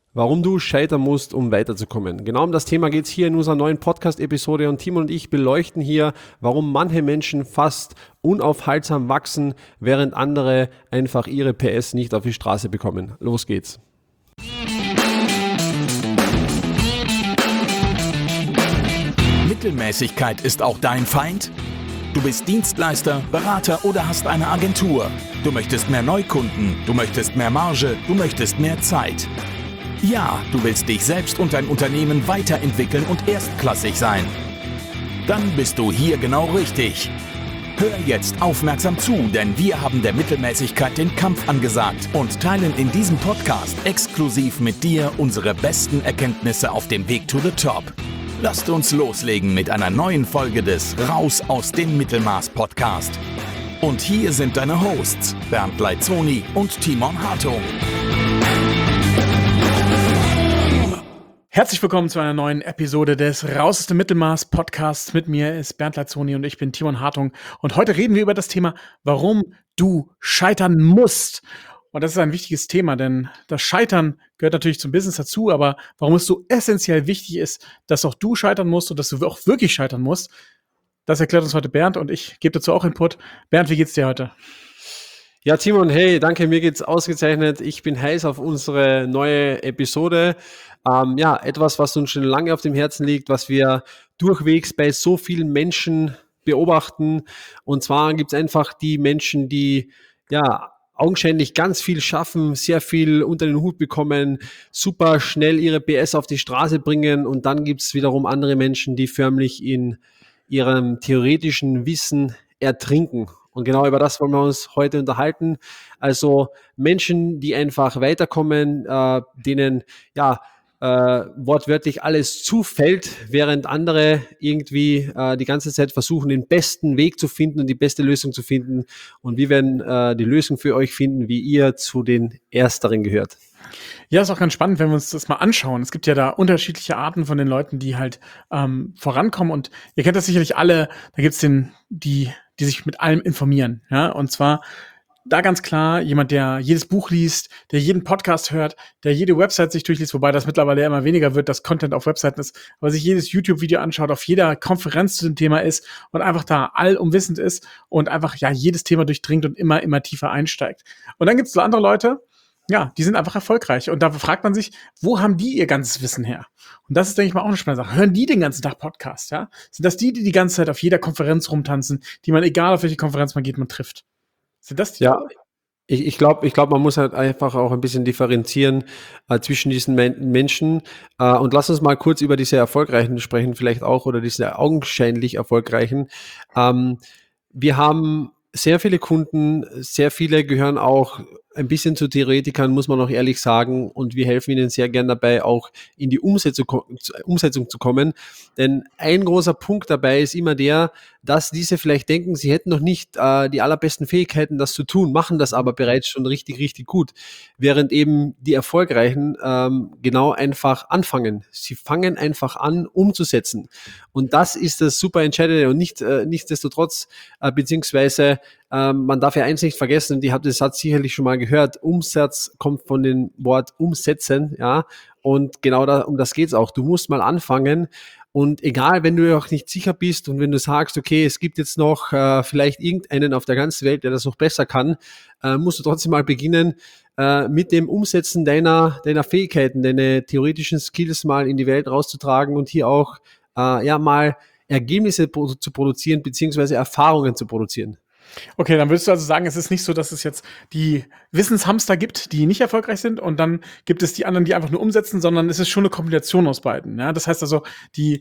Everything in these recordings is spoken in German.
Warum du scheitern musst, um weiterzukommen. Genau um das Thema geht es hier in unserer neuen Podcast-Episode und Timo und ich beleuchten hier, warum manche Menschen fast unaufhaltsam wachsen, während andere einfach ihre PS nicht auf die Straße bekommen. Los geht's. Mittelmäßigkeit ist auch dein Feind? Du bist Dienstleister, Berater oder hast eine Agentur. Du möchtest mehr Neukunden, du möchtest mehr Marge, du möchtest mehr Zeit. Ja, du willst dich selbst und dein Unternehmen weiterentwickeln und erstklassig sein. Dann bist du hier genau richtig. Hör jetzt aufmerksam zu, denn wir haben der Mittelmäßigkeit den Kampf angesagt und teilen in diesem Podcast exklusiv mit dir unsere besten Erkenntnisse auf dem Weg to the Top. Lasst uns loslegen mit einer neuen Folge des Raus aus dem Mittelmaß Podcast. Und hier sind deine Hosts Bernd Leitzoni und Timon Hartung. Herzlich willkommen zu einer neuen Episode des Raus aus dem Mittelmaß Podcasts. Mit mir ist Bernd Leitzoni und ich bin Timon Hartung. Und heute reden wir über das Thema, warum du scheitern musst. Und das ist ein wichtiges Thema, denn das Scheitern gehört natürlich zum Business dazu, aber warum es so essentiell wichtig ist, dass auch du scheitern musst und dass du auch wirklich scheitern musst, das erklärt uns heute Bernd und ich gebe dazu auch Input. Bernd, wie geht's dir heute? Ja, Timon, hey, danke, mir geht's ausgezeichnet. Ich bin heiß auf unsere neue Episode. Etwas, was uns schon lange auf dem Herzen liegt, was wir durchwegs bei so vielen Menschen beobachten. Und zwar gibt's einfach die Menschen, die, augenscheinlich ganz viel schaffen, sehr viel unter den Hut bekommen, super schnell ihre PS auf die Straße bringen. Und dann gibt's wiederum andere Menschen, die förmlich in ihrem theoretischen Wissen ertrinken. Und genau über das wollen wir uns heute unterhalten. Also Menschen, die einfach weiterkommen, denen wortwörtlich alles zufällt, während andere irgendwie die ganze Zeit versuchen, den besten Weg zu finden und die beste Lösung zu finden. Und wir werden die Lösung für euch finden, wie ihr zu den Ersteren gehört. Ja, ist auch ganz spannend, wenn wir uns das mal anschauen. Es gibt ja da unterschiedliche Arten von den Leuten, die halt vorankommen. Und ihr kennt das sicherlich alle, da gibt's die sich mit allem informieren. Ja, und zwar da ganz klar jemand, der jedes Buch liest, der jeden Podcast hört, der jede Website sich durchliest, wobei das mittlerweile immer weniger wird, dass Content auf Webseiten ist, aber sich jedes YouTube-Video anschaut, auf jeder Konferenz zu dem Thema ist und einfach da allumwissend ist und einfach jedes Thema durchdringt und immer tiefer einsteigt. Und dann gibt es so andere Leute, die sind einfach erfolgreich. Und da fragt man sich, wo haben die ihr ganzes Wissen her? Und das ist, denke ich mal, auch eine spannende Sache. Hören die den ganzen Tag Podcast, ja? Sind das die ganze Zeit auf jeder Konferenz rumtanzen, die man, egal auf welche Konferenz man geht, man trifft? Sind das die? Ja, ich glaube, man muss halt einfach auch ein bisschen differenzieren zwischen diesen Menschen. Und lass uns mal kurz über diese Erfolgreichen sprechen, vielleicht auch, oder diese augenscheinlich Erfolgreichen. Wir haben sehr viele Kunden, sehr viele gehören auch ein bisschen zu Theoretikern, muss man auch ehrlich sagen, und wir helfen ihnen sehr gern dabei, auch in die Umsetzung zu kommen. Denn ein großer Punkt dabei ist immer der, dass diese vielleicht denken, sie hätten noch nicht die allerbesten Fähigkeiten, das zu tun, machen das aber bereits schon richtig, richtig gut. Während eben die Erfolgreichen genau einfach anfangen. Sie fangen einfach an, umzusetzen. Und das ist das super Entscheidende und nichtsdestotrotz, beziehungsweise man darf ja eins nicht vergessen, und ihr habt den Satz sicherlich schon mal gehört, Umsatz kommt von dem Wort umsetzen, ja, und genau um das geht's auch. Du musst mal anfangen und egal, wenn du auch nicht sicher bist und wenn du sagst, okay, es gibt jetzt noch vielleicht irgendeinen auf der ganzen Welt, der das noch besser kann, musst du trotzdem mal beginnen, mit dem Umsetzen deiner Fähigkeiten, deine theoretischen Skills mal in die Welt rauszutragen und hier auch mal Ergebnisse zu produzieren, beziehungsweise Erfahrungen zu produzieren. Okay, dann würdest du also sagen, es ist nicht so, dass es jetzt die Wissenshamster gibt, die nicht erfolgreich sind und dann gibt es die anderen, die einfach nur umsetzen, sondern es ist schon eine Kombination aus beiden. Ja? Das heißt also,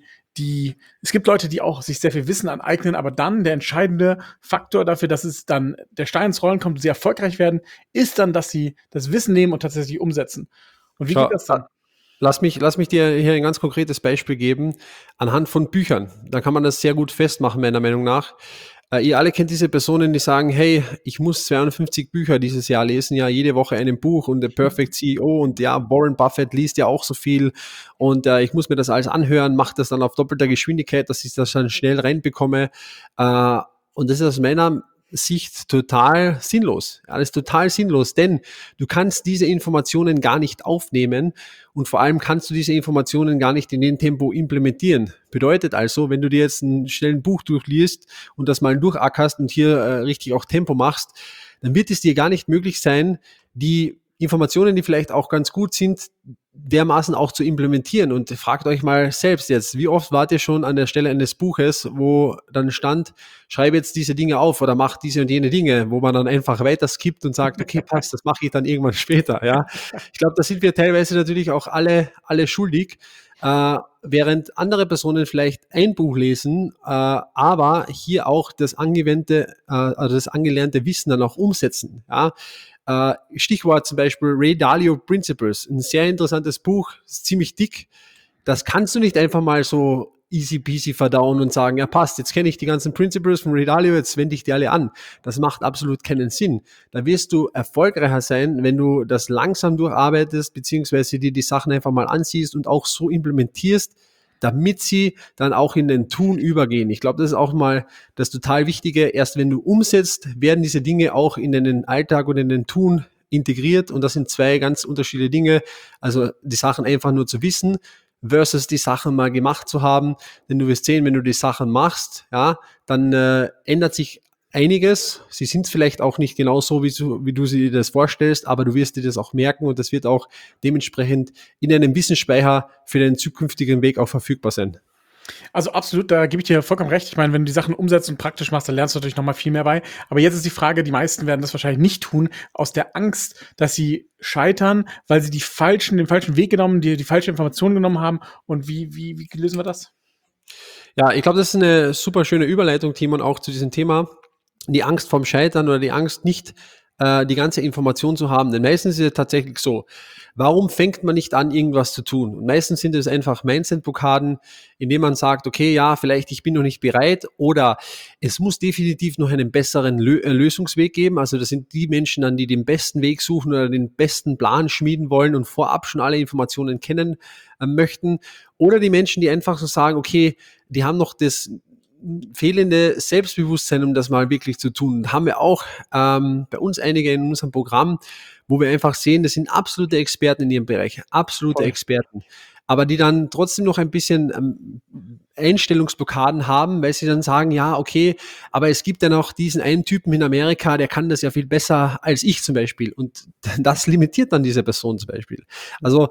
es gibt Leute, die auch sich sehr viel Wissen aneignen, aber dann der entscheidende Faktor dafür, dass es dann der Stein ins Rollen kommt und sie erfolgreich werden, ist dann, dass sie das Wissen nehmen und tatsächlich umsetzen. Und wie geht das dann? Lass mich dir hier ein ganz konkretes Beispiel geben, anhand von Büchern. Da kann man das sehr gut festmachen, meiner Meinung nach. Ihr alle kennt diese Personen, die sagen, hey, ich muss 52 Bücher dieses Jahr lesen, ja, jede Woche ein Buch und The Perfect CEO und ja, Warren Buffett liest ja auch so viel und ich muss mir das alles anhören, mache das dann auf doppelter Geschwindigkeit, dass ich das dann schnell reinbekomme. Und das ist aus meiner Sicht total sinnlos. Alles total sinnlos, denn du kannst diese Informationen gar nicht aufnehmen und vor allem kannst du diese Informationen gar nicht in dem Tempo implementieren. Bedeutet also, wenn du dir jetzt schnell ein Buch durchliest und das mal durchackerst und hier richtig auch Tempo machst, dann wird es dir gar nicht möglich sein, die Informationen, die vielleicht auch ganz gut sind, dermaßen auch zu implementieren. Und fragt euch mal selbst jetzt, wie oft wart ihr schon an der Stelle eines Buches, wo dann stand, schreibe jetzt diese Dinge auf oder mach diese und jene Dinge, wo man dann einfach weiter skippt und sagt, okay, passt, das mache ich dann irgendwann später. Ja, ich glaube, da sind wir teilweise natürlich auch alle schuldig. Während andere Personen vielleicht ein Buch lesen, aber hier auch das angewandte, also das angelernte Wissen dann auch umsetzen. Ja? Stichwort zum Beispiel Ray Dalio Principles, ein sehr interessantes Buch, ist ziemlich dick. Das kannst du nicht einfach mal so easy peasy verdauen und sagen, ja passt, jetzt kenne ich die ganzen Principles von Ray Dalio, jetzt wende ich die alle an. Das macht absolut keinen Sinn. Da wirst du erfolgreicher sein, wenn du das langsam durcharbeitest, beziehungsweise dir die Sachen einfach mal ansiehst und auch so implementierst, damit sie dann auch in den Tun übergehen. Ich glaube, das ist auch mal das total Wichtige. Erst wenn du umsetzt, werden diese Dinge auch in den Alltag und in den Tun integriert. Und das sind zwei ganz unterschiedliche Dinge. Also die Sachen einfach nur zu wissen versus die Sachen mal gemacht zu haben. Denn du wirst sehen, wenn du die Sachen machst, ja, dann ändert sich einiges. Sie sind vielleicht auch nicht genau so, wie du sie dir das vorstellst, aber du wirst dir das auch merken und das wird auch dementsprechend in einem Wissensspeicher für den zukünftigen Weg auch verfügbar sein. Also absolut, da gebe ich dir vollkommen recht. Ich meine, wenn du die Sachen umsetzt und praktisch machst, dann lernst du natürlich noch mal viel mehr bei. Aber jetzt ist die Frage, die meisten werden das wahrscheinlich nicht tun, aus der Angst, dass sie scheitern, weil sie den falschen Weg genommen, die falsche Information genommen haben. Und wie lösen wir das? Ja, ich glaube, das ist eine super schöne Überleitung, Timon, auch zu diesem Thema. Die Angst vorm Scheitern oder die Angst, nicht die ganze Information zu haben. Denn meistens ist es tatsächlich so, warum fängt man nicht an, irgendwas zu tun? Und meistens sind es einfach Mindset-Blockaden, indem man sagt, okay, ja, vielleicht ich bin noch nicht bereit oder es muss definitiv noch einen besseren Lösungsweg geben. Also das sind die Menschen dann, die den besten Weg suchen oder den besten Plan schmieden wollen und vorab schon alle Informationen kennen möchten. Oder die Menschen, die einfach so sagen, okay, die haben noch das fehlende Selbstbewusstsein, um das mal wirklich zu tun. Und haben wir auch bei uns einige in unserem Programm, wo wir einfach sehen, das sind absolute Experten in ihrem Bereich, absolute Experten, aber die dann trotzdem noch ein bisschen Einstellungsblockaden haben, weil sie dann sagen, ja, okay, aber es gibt ja noch diesen einen Typen in Amerika, der kann das ja viel besser als ich zum Beispiel. Und das limitiert dann diese Person zum Beispiel. Also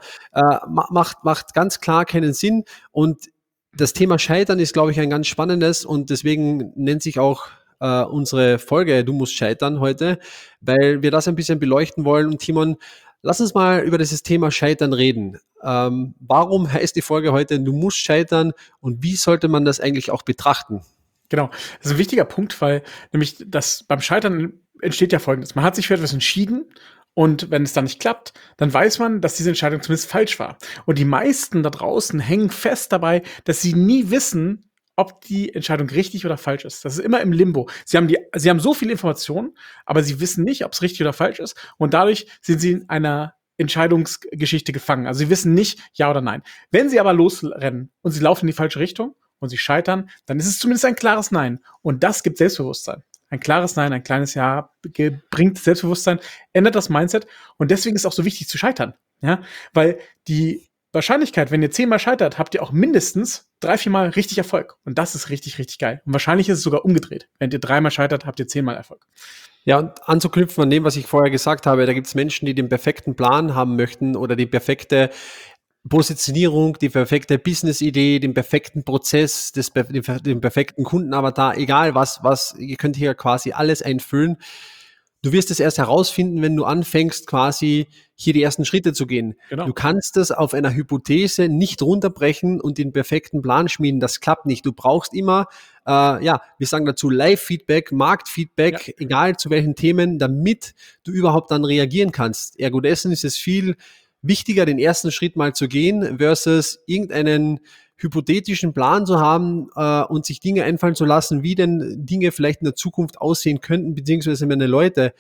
macht ganz klar keinen Sinn. Und das Thema Scheitern ist, glaube ich, ein ganz spannendes und deswegen nennt sich auch unsere Folge Du musst scheitern heute, weil wir das ein bisschen beleuchten wollen. Und Timon, lass uns mal über dieses Thema Scheitern reden. Warum heißt die Folge heute Du musst scheitern und wie sollte man das eigentlich auch betrachten? Genau, das ist ein wichtiger Punkt, weil nämlich das beim Scheitern entsteht ja Folgendes. Man hat sich für etwas entschieden und wenn es dann nicht klappt, dann weiß man, dass diese Entscheidung zumindest falsch war. Und die meisten da draußen hängen fest dabei, dass sie nie wissen, ob die Entscheidung richtig oder falsch ist. Das ist immer im Limbo. Sie haben so viele Informationen, aber sie wissen nicht, ob es richtig oder falsch ist. Und dadurch sind sie in einer Entscheidungsgeschichte gefangen. Also sie wissen nicht, ja oder nein. Wenn sie aber losrennen und sie laufen in die falsche Richtung und sie scheitern, dann ist es zumindest ein klares Nein. Und das gibt Selbstbewusstsein. Ein klares Nein, ein kleines Ja bringt Selbstbewusstsein, ändert das Mindset. Und deswegen ist es auch so wichtig zu scheitern. Ja, weil die Wahrscheinlichkeit, wenn ihr 10-mal scheitert, habt ihr auch mindestens 3-4-mal richtig Erfolg. Und das ist richtig, richtig geil. Und wahrscheinlich ist es sogar umgedreht. Wenn ihr 3-mal scheitert, habt ihr 10-mal Erfolg. Ja, und anzuknüpfen an dem, was ich vorher gesagt habe, da gibt es Menschen, die den perfekten Plan haben möchten oder die perfekte Positionierung, die perfekte Business-Idee, den perfekten Prozess, den perfekten Kundenavatar, egal was, ihr könnt hier quasi alles einfüllen. Du wirst es erst herausfinden, wenn du anfängst, quasi hier die ersten Schritte zu gehen. Genau. Du kannst das auf einer Hypothese nicht runterbrechen und den perfekten Plan schmieden. Das klappt nicht. Du brauchst immer, wir sagen dazu Live-Feedback, Marktfeedback, egal zu welchen Themen, damit du überhaupt dann reagieren kannst. Ergo dessen ist es viel wichtiger, den ersten Schritt mal zu gehen versus irgendeinen hypothetischen Plan zu haben und sich Dinge einfallen zu lassen, wie denn Dinge vielleicht in der Zukunft aussehen könnten, beziehungsweise meine Leute,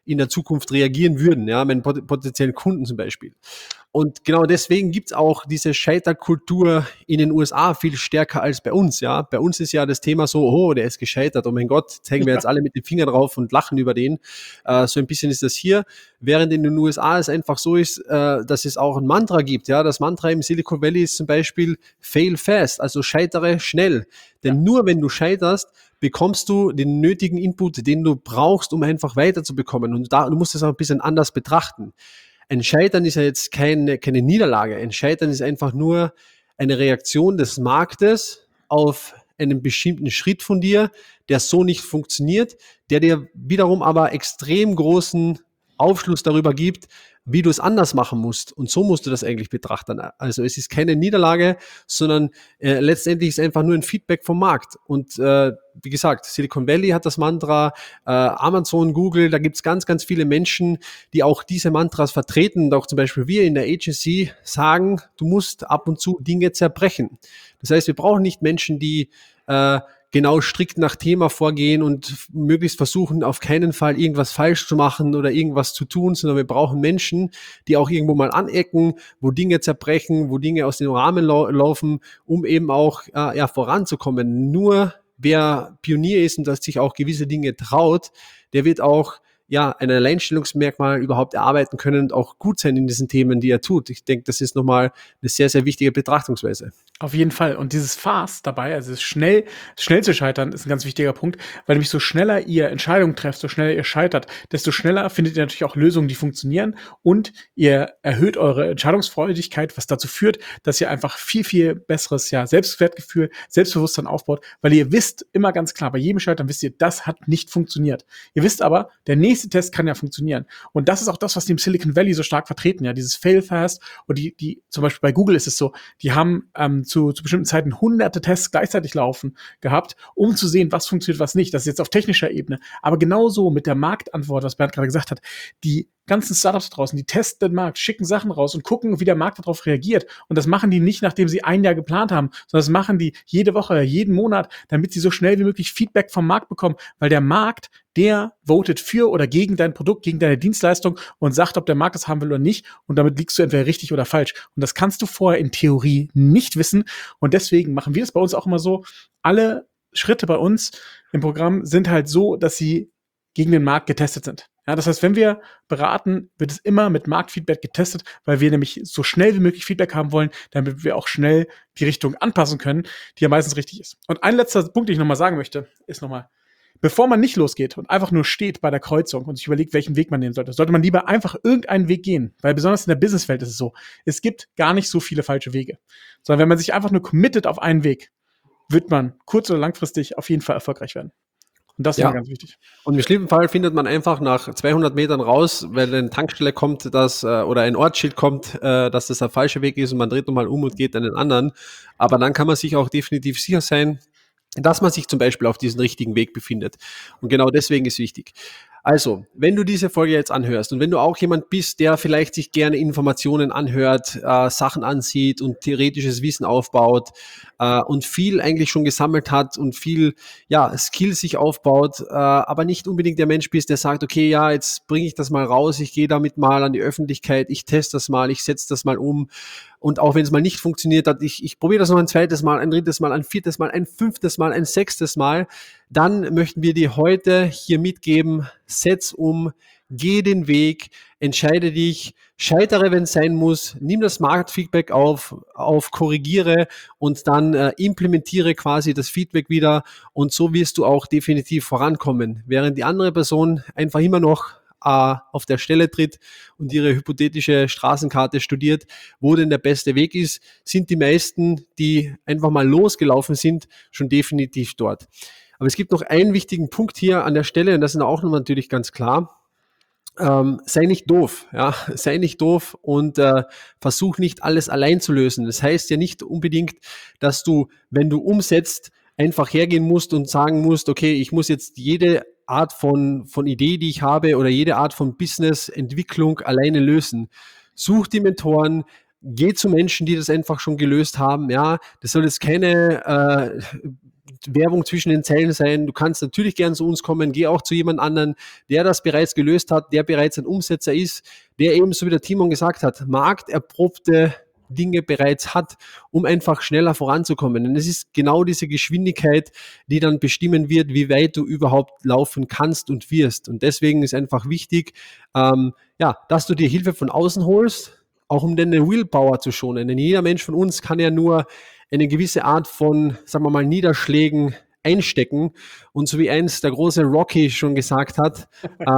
in der Zukunft reagieren würden, ja, meinen potenziellen Kunden zum Beispiel. Und genau deswegen gibt's auch diese Scheiterkultur in den USA viel stärker als bei uns. Ja, bei uns ist ja das Thema so, oh, der ist gescheitert, oh mein Gott, zeigen wir jetzt alle mit den Fingern drauf und lachen über den. So ein bisschen ist das hier. Während in den USA es einfach so ist, dass es auch ein Mantra gibt. Ja, das Mantra im Silicon Valley ist zum Beispiel fail fast, also scheitere schnell. Denn nur wenn du scheiterst, bekommst du den nötigen Input, den du brauchst, um einfach weiterzubekommen. Und du musst es auch ein bisschen anders betrachten. Ein Scheitern ist ja jetzt keine Niederlage. Ein Scheitern ist einfach nur eine Reaktion des Marktes auf einen bestimmten Schritt von dir, der so nicht funktioniert, der dir wiederum aber extrem großen Aufschluss darüber gibt, wie du es anders machen musst. Und so musst du das eigentlich betrachten. Also es ist keine Niederlage, sondern letztendlich ist es einfach nur ein Feedback vom Markt. Und wie gesagt, Silicon Valley hat das Mantra, Amazon, Google, da gibt's ganz, ganz viele Menschen, die auch diese Mantras vertreten. Und auch zum Beispiel wir in der Agency sagen, du musst ab und zu Dinge zerbrechen. Das heißt, wir brauchen nicht Menschen, die genau strikt nach Thema vorgehen und möglichst versuchen, auf keinen Fall irgendwas falsch zu machen oder irgendwas zu tun, sondern wir brauchen Menschen, die auch irgendwo mal anecken, wo Dinge zerbrechen, wo Dinge aus dem Rahmen laufen, um eben auch voranzukommen. Nur wer Pionier ist und dass sich auch gewisse Dinge traut, der wird auch ein Alleinstellungsmerkmal überhaupt erarbeiten können und auch gut sein in diesen Themen, die er tut. Ich denke, das ist nochmal eine sehr, sehr wichtige Betrachtungsweise. Auf jeden Fall. Und dieses Fast dabei, also schnell zu scheitern, ist ein ganz wichtiger Punkt, weil nämlich so schneller ihr Entscheidungen trefft, so schneller ihr scheitert, desto schneller findet ihr natürlich auch Lösungen, die funktionieren und ihr erhöht eure Entscheidungsfreudigkeit, was dazu führt, dass ihr einfach viel, viel besseres Selbstwertgefühl, Selbstbewusstsein aufbaut, weil ihr wisst immer ganz klar, bei jedem Scheitern wisst ihr, das hat nicht funktioniert. Ihr wisst aber, der nächste Test kann ja funktionieren. Und das ist auch das, was die im Silicon Valley so stark vertreten, ja, dieses Fail Fast und die zum Beispiel bei Google ist es so, die haben zu bestimmten Zeiten hunderte Tests gleichzeitig laufen gehabt, um zu sehen, was funktioniert, was nicht. Das ist jetzt auf technischer Ebene. Aber genauso mit der Marktantwort, was Bernd gerade gesagt hat, die ganzen Startups draußen, die testen den Markt, schicken Sachen raus und gucken, wie der Markt darauf reagiert. Und das machen die nicht, nachdem sie ein Jahr geplant haben, sondern das machen die jede Woche, jeden Monat, damit sie so schnell wie möglich Feedback vom Markt bekommen, weil der Markt, der votet für oder gegen dein Produkt, gegen deine Dienstleistung und sagt, ob der Markt es haben will oder nicht. Und damit liegst du entweder richtig oder falsch. Und das kannst du vorher in Theorie nicht wissen. Und deswegen machen wir das bei uns auch immer so. Alle Schritte bei uns im Programm sind halt so, dass sie gegen den Markt getestet sind. Ja, das heißt, wenn wir beraten, wird es immer mit Marktfeedback getestet, weil wir nämlich so schnell wie möglich Feedback haben wollen, damit wir auch schnell die Richtung anpassen können, die ja meistens richtig ist. Und ein letzter Punkt, den ich nochmal sagen möchte, ist nochmal, bevor man nicht losgeht und einfach nur steht bei der Kreuzung und sich überlegt, welchen Weg man nehmen sollte, sollte man lieber einfach irgendeinen Weg gehen. Weil besonders in der Businesswelt ist es so, es gibt gar nicht so viele falsche Wege. Sondern wenn man sich einfach nur committet auf einen Weg, wird man kurz- oder langfristig auf jeden Fall erfolgreich werden. Und das ist immer ganz wichtig. Und im schlimmsten Fall findet man einfach nach 200 Metern raus, weil eine Tankstelle kommt, oder ein Ortsschild kommt, dass das der falsche Weg ist und man dreht nochmal um und geht einen anderen. Aber dann kann man sich auch definitiv sicher sein, dass man sich zum Beispiel auf diesen richtigen Weg befindet. Und genau deswegen ist wichtig. Also, wenn du diese Folge jetzt anhörst und wenn du auch jemand bist, der vielleicht sich gerne Informationen anhört, Sachen ansieht und theoretisches Wissen aufbaut und viel eigentlich schon gesammelt hat und viel Skills sich aufbaut, aber nicht unbedingt der Mensch bist, der sagt, okay, jetzt bringe ich das mal raus, ich gehe damit mal an die Öffentlichkeit, ich teste das mal, ich setze das mal um. Und auch wenn es mal nicht funktioniert hat, ich probiere das noch ein zweites Mal, ein drittes Mal, ein viertes Mal, ein fünftes Mal, ein sechstes Mal, dann möchten wir dir heute hier mitgeben, setz um, geh den Weg, entscheide dich, scheitere, wenn es sein muss, nimm das Marktfeedback auf, korrigiere und dann implementiere quasi das Feedback wieder und so wirst du auch definitiv vorankommen. Während die andere Person einfach immer noch auf der Stelle tritt und ihre hypothetische Straßenkarte studiert, wo denn der beste Weg ist, sind die meisten, die einfach mal losgelaufen sind, schon definitiv dort. Aber es gibt noch einen wichtigen Punkt hier an der Stelle, und das ist auch noch natürlich ganz klar. Sei nicht doof, sei nicht doof und versuch nicht alles allein zu lösen. Das heißt ja nicht unbedingt, dass du, wenn du umsetzt, einfach hergehen musst und sagen musst, okay, ich muss jetzt jede Art von Idee, die ich habe oder jede Art von Business-Entwicklung alleine lösen. Such die Mentoren, geh zu Menschen, die das einfach schon gelöst haben, das soll jetzt keine Werbung zwischen den Zeilen sein. Du kannst natürlich gern zu uns kommen, geh auch zu jemand anderen, der das bereits gelöst hat, der bereits ein Umsetzer ist, der eben, so wie der Timon gesagt hat, markterprobte Dinge bereits hat, um einfach schneller voranzukommen. Und es ist genau diese Geschwindigkeit, die dann bestimmen wird, wie weit du überhaupt laufen kannst und wirst. Und deswegen ist einfach wichtig, dass du dir Hilfe von außen holst, auch um deine Willpower zu schonen. Denn jeder Mensch von uns kann ja nur eine gewisse Art von, sagen wir mal, Niederschlägen einstecken. Und so wie einst der große Rocky schon gesagt hat,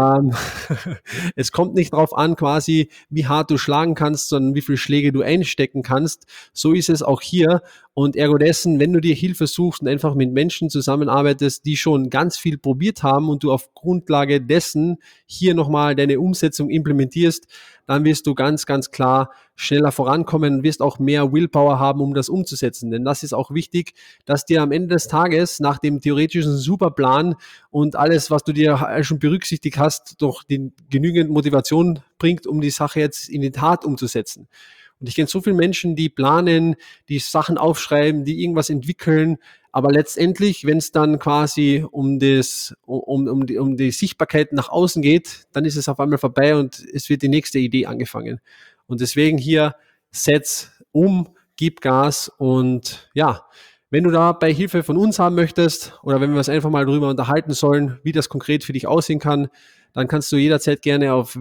es kommt nicht darauf an, quasi, wie hart du schlagen kannst, sondern wie viele Schläge du einstecken kannst. So ist es auch hier. Und ergo dessen, wenn du dir Hilfe suchst und einfach mit Menschen zusammenarbeitest, die schon ganz viel probiert haben und du auf Grundlage dessen hier nochmal deine Umsetzung implementierst, dann wirst du ganz, ganz klar schneller vorankommen, wirst auch mehr Willpower haben, um das umzusetzen. Denn das ist auch wichtig, dass dir am Ende des Tages nach dem theoretischen Superplan und alles, was du dir schon berücksichtigt hast, doch genügend Motivation bringt, um die Sache jetzt in die Tat umzusetzen. Und ich kenne so viele Menschen, die planen, die Sachen aufschreiben, die irgendwas entwickeln, aber letztendlich, wenn es dann quasi um die Sichtbarkeit nach außen geht, dann ist es auf einmal vorbei und es wird die nächste Idee angefangen. Und deswegen hier, setz um, gib Gas und ja, wenn du dabei Hilfe von uns haben möchtest oder wenn wir uns einfach mal darüber unterhalten sollen, wie das konkret für dich aussehen kann, dann kannst du jederzeit gerne auf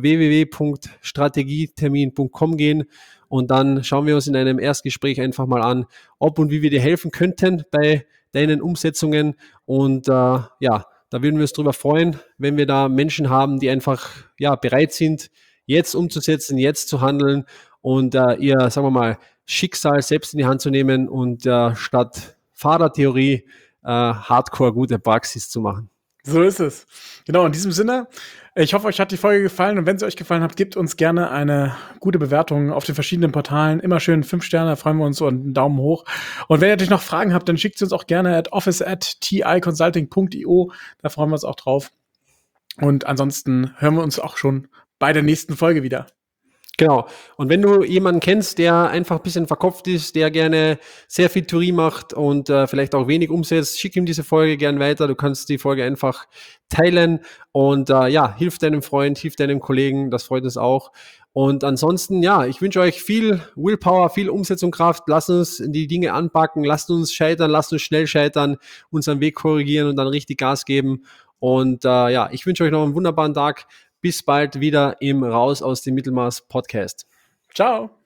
www.strategietermin.com gehen und dann schauen wir uns in einem Erstgespräch einfach mal an, ob und wie wir dir helfen könnten bei deinen Umsetzungen. Und da würden wir uns darüber freuen, wenn wir da Menschen haben, die einfach bereit sind, jetzt umzusetzen, jetzt zu handeln und ihr, sagen wir mal, Schicksal selbst in die Hand zu nehmen und statt Fahrertheorie Hardcore gute Praxis zu machen. So ist es. Genau, in diesem Sinne, ich hoffe, euch hat die Folge gefallen und wenn sie euch gefallen hat, gebt uns gerne eine gute Bewertung auf den verschiedenen Portalen. Immer schön 5 Sterne, da freuen wir uns, und einen Daumen hoch. Und wenn ihr natürlich noch Fragen habt, dann schickt sie uns auch gerne at office@ticonsulting.io, da freuen wir uns auch drauf. Und ansonsten hören wir uns auch schon bei der nächsten Folge wieder. Genau. Und wenn du jemanden kennst, der einfach ein bisschen verkopft ist, der gerne sehr viel Theorie macht und vielleicht auch wenig umsetzt, schick ihm diese Folge gern weiter. Du kannst die Folge einfach teilen und hilf deinem Freund, hilf deinem Kollegen. Das freut uns auch. Und ansonsten, ich wünsche euch viel Willpower, viel Umsetzungskraft. Lasst uns die Dinge anpacken, lasst uns scheitern, lasst uns schnell scheitern, unseren Weg korrigieren und dann richtig Gas geben. Und ich wünsche euch noch einen wunderbaren Tag. Bis bald wieder im Raus aus dem Mittelmaß Podcast. Ciao.